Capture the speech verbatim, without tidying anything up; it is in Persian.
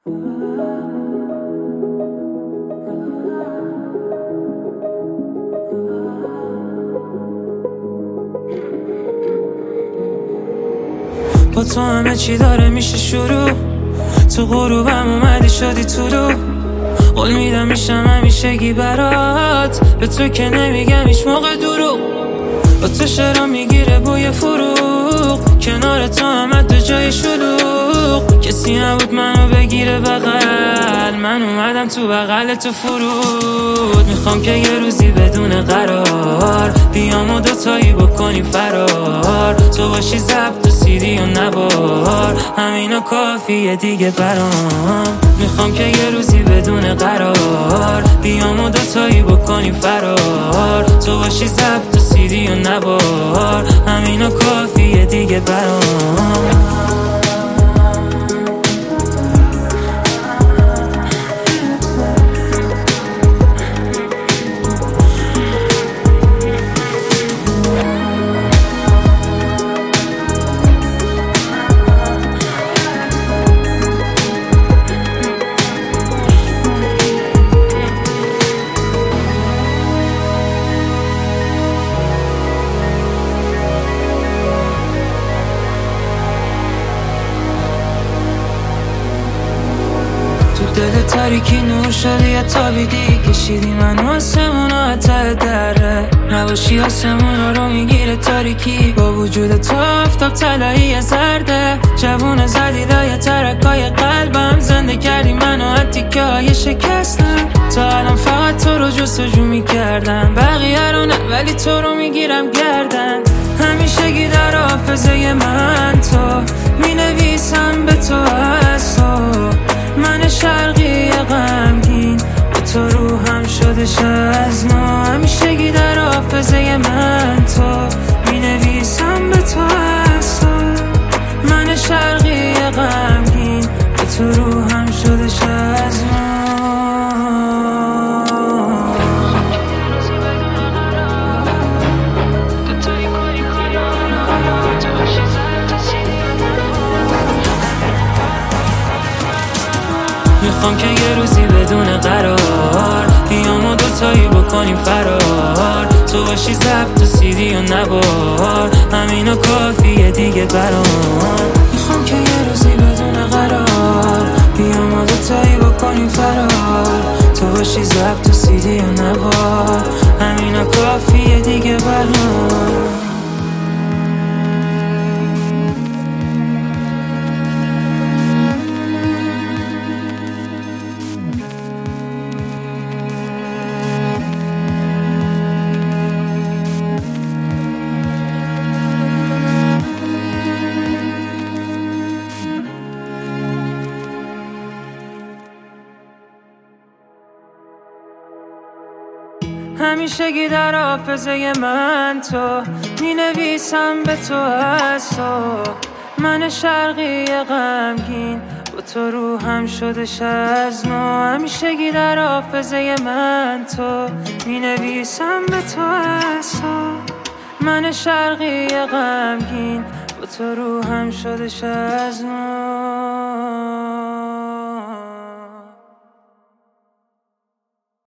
با تو همه چی داره میشه شروع، تو غروبم اومدی شدی طلوع. قول میدم میشم همیشگی برات، به تو که نمیگم هیچ موقع دروغ. با تو شرم میگیره بوی فروغ، کنار تو همه دو جای شلوغ. کسی نبود منو بگیره بغل، من اومدم تو بغل تو فرود. میخوام که یه روزی بدون قرار بیام و دوتایی بکنیم فرار. تو باشی ضبط و سیدی و نوار، همینو کافیه دیگه برام. میخوام که یه روزی بدون قرار بیام و دوتایی بکنیم فرار. تو باشی ضبط و سیدی و نوار، همینو کافیه دیگه برام. دل تاریکی نور شدی یا تابیدی، کشیدی منو آسمون و حتی دره. نباشی آسمون رو میگیره تاریکی، با وجود تو آفتاب طلایی زرده. جوون زدی لای ترکای قلبم، زنده کردی منو تیکه های شکستم. تا الان فقط تو رو جستجو میکردم، بقیه رو نه ولی تو رو میگیرم گردن. همیشگی در حافظه من تو مینویسم به تو از تو. من شرقی غمگین با تو روحم شدش از نو. همیشگی در حافظه من تو مینویسم به تو از تو. من شرقی غمگین با تو روحم شدش از نو. میخوام که یه روزی بدون قرار بیام و دوتایی بکنیم فرار. تو باشی ضبط و سیدی و نوار، همینو کافیه دیگه برام. میخوام که یه روزی بدون قرار بیام و دوتایی بکنیم فرار. تو باشی ضبط و سیدی و نوار، همینو کافیه دیگه برام. همیشگی در حافظه من تو مینویسم به تو از تو. من شرقی غمگین با تو روحم شدش از نو. همیشگی در حافظه من تو مینویسم به تو از تو. من شرقی غمگین با تو روحم شدش از نو.